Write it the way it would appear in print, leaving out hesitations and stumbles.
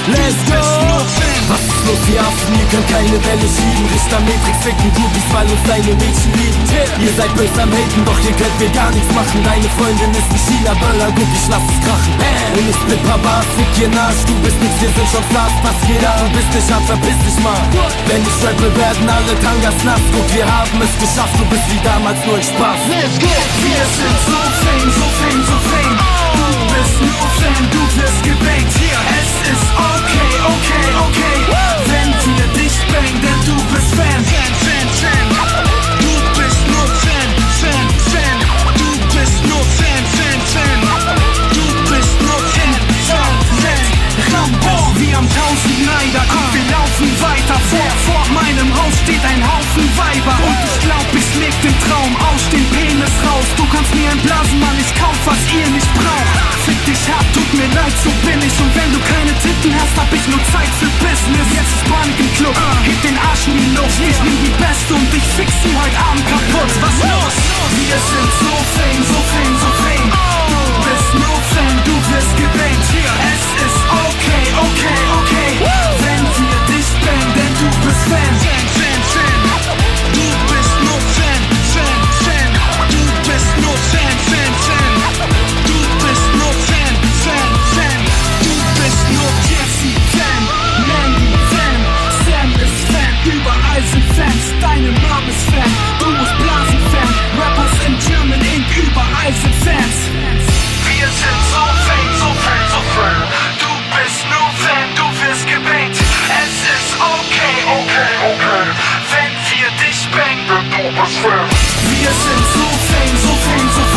Let's go! Was ist los, ihr Affen? Ihr könnt keine Welle schieben. Richter Matrix ficken Groupies, weil uns deine Mädchen lieben. Ihr seid böse am Haten, doch ihr könnt mir gar nichts machen. Deine Freundin ist ein China-Böller, guck, ich lass es krachen. Und ich split Papa, fick ihr Arsch. Du bist nix, wir sind schon Stars, passt jeder. Du bist nicht hart, verpiss dich mal. Wenn ich rappe, werden alle Tangas nass. Guck, wir haben es geschafft, du bist wie damals nur ein Spaß. Let's go! Wir sind so fame, so fame, so fame. Du bist nur Fan, du wirst gebankt. Es ist okay, okay, okay. Wenn wir dich bang, denn du bist Fan. Du bist nur Fan, Fan, Fan. Du bist nur Fan, Fan, Fan. Du bist nur Fan, Fan, Fan. Rambo, wir haben 1000 Neider. Komm, wir laufen weiter. Vor meinem Haus steht ein Haufen Weiber. Und ich glaub, ich leg den Traum aus dem Penis raus. Du kannst mir einblasen, Mann, ich kauf, was ihr nicht braucht. Fick dich hart, tut mir leid, so bin ich. Und wenn du keine Titten hast, hab ich nur Zeit für Business. Jetzt ist Panik im Club, heb den Arsch in die Luft. Ich bin die Beste und ich fix sie heute Abend kaputt. Was los? Wir sind so fame, so fame, so fame. Du bist nur Fan, du wirst gebankt. Es ist okay, okay, okay. Wenn wir dich bang, denn du bist Fan. Du bist nur Fan, Fan, Fan. Du bist nur Fan, Fan, Fan. Du bist nur Fan, Fan, Fan. Du bist nur Jesse, Fan, Mandy, Fan. Sam ist Fan, überall sind Fans. Deine Mom ist Fan, du bist Blasen-Fan. Rappers in German Inc., überall sind Fans. Wir sind so fame, so fame, so fame. Du bist nur Fan, du wirst gebankt. Es ist okay, okay, okay. Wenn wir dich bang, denn du bist Fan. Wir sind so fame, so fame, so